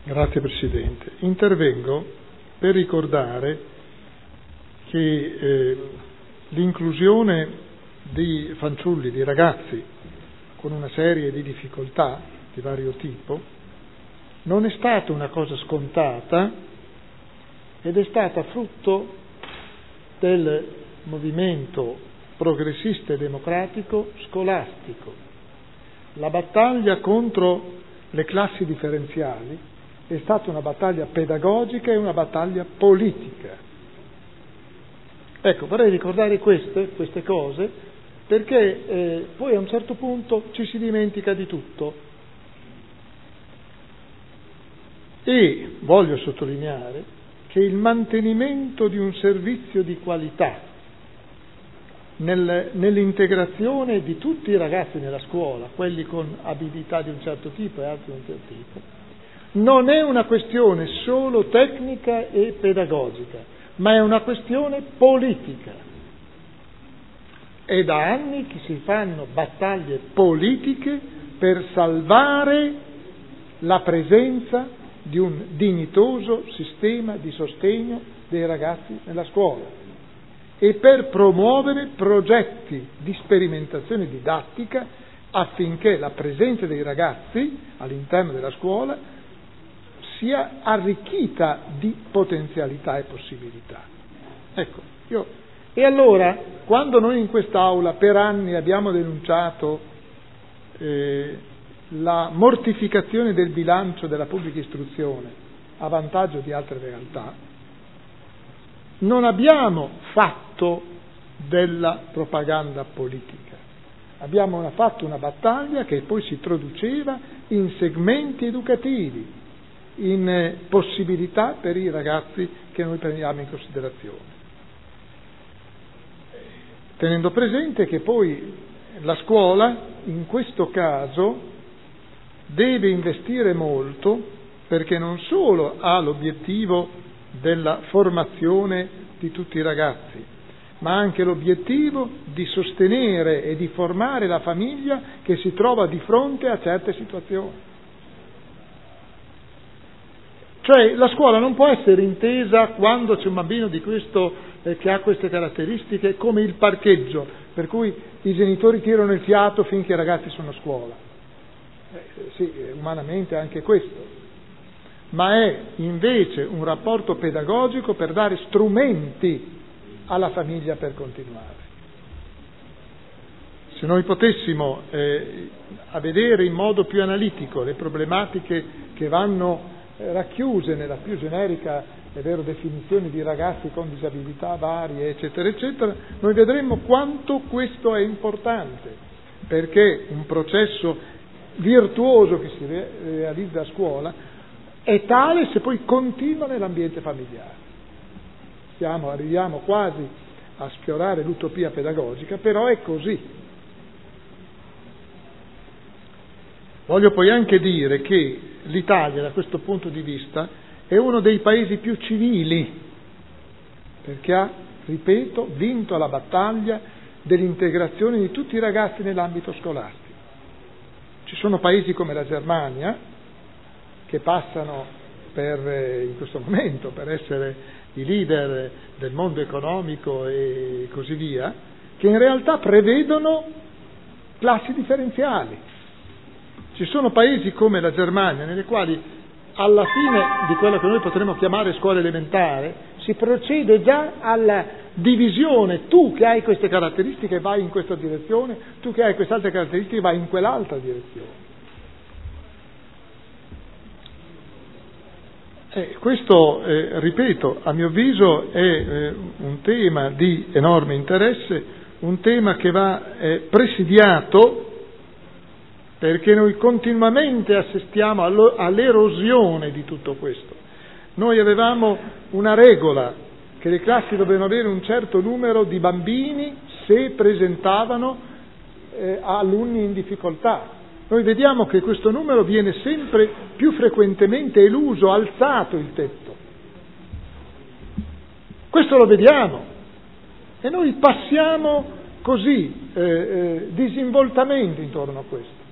Grazie Presidente. Intervengo per ricordare che l'inclusione di fanciulli, di ragazzi con una serie di difficoltà di vario tipo non è stata una cosa scontata ed è stata frutto del movimento progressista e democratico scolastico. La battaglia contro le classi differenziali è stata una battaglia pedagogica e una battaglia politica. Ecco, vorrei ricordare queste cose perché poi a un certo punto ci si dimentica di tutto. E voglio sottolineare che il mantenimento di un servizio di qualità nell'integrazione di tutti i ragazzi nella scuola, quelli con abilità di un certo tipo e altri di un certo tipo, non è una questione solo tecnica e pedagogica, ma è una questione politica. È da anni che si fanno battaglie politiche per salvare la presenza di un dignitoso sistema di sostegno dei ragazzi nella scuola e per promuovere progetti di sperimentazione didattica affinché la presenza dei ragazzi all'interno della scuola sia arricchita di potenzialità e possibilità. Ecco, e allora, quando noi in quest'Aula per anni abbiamo denunciato la mortificazione del bilancio della pubblica istruzione a vantaggio di altre realtà, non abbiamo fatto della propaganda politica, abbiamo fatto una battaglia che poi si traduceva in segmenti educativi, in possibilità per i ragazzi che noi prendiamo in considerazione, tenendo presente che poi la scuola in questo caso deve investire molto perché non solo ha l'obiettivo della formazione di tutti i ragazzi, ma anche l'obiettivo di sostenere e di formare la famiglia che si trova di fronte a certe situazioni. Cioè la scuola non può essere intesa quando c'è un bambino di questo che ha queste caratteristiche come il parcheggio, per cui i genitori tirano il fiato finché i ragazzi sono a scuola. Sì, umanamente anche questo, ma è invece un rapporto pedagogico per dare strumenti alla famiglia per continuare. Se noi potessimo a vedere in modo più analitico le problematiche che vanno racchiuse nella più generica, è vero, definizione di ragazzi con disabilità varie, eccetera, eccetera, noi vedremmo quanto questo è importante, perché un processo virtuoso che si realizza a scuola è tale se poi continua nell'ambiente familiare. Arriviamo quasi a sfiorare l'utopia pedagogica, però è così. Voglio poi anche dire che l'Italia, da questo punto di vista, è uno dei paesi più civili, perché ha, ripeto, vinto la battaglia dell'integrazione di tutti i ragazzi nell'ambito scolastico. Ci sono paesi come la Germania, che passano in questo momento per essere i leader del mondo economico e così via, che in realtà prevedono classi differenziali. Ci sono paesi come la Germania, nelle quali alla fine di quello che noi potremmo chiamare scuola elementare si procede già alla divisione: tu che hai queste caratteristiche vai in questa direzione, tu che hai queste altre caratteristiche vai in quell'altra direzione. Questo, ripeto, a mio avviso è un tema di enorme interesse, un tema che va presidiato, perché noi continuamente assistiamo all'erosione di tutto questo. Noi avevamo una regola, che le classi dovevano avere un certo numero di bambini se presentavano alunni in difficoltà. Noi vediamo che questo numero viene sempre più frequentemente eluso, alzato il tetto. Questo lo vediamo e noi passiamo così disinvoltamente intorno a questo.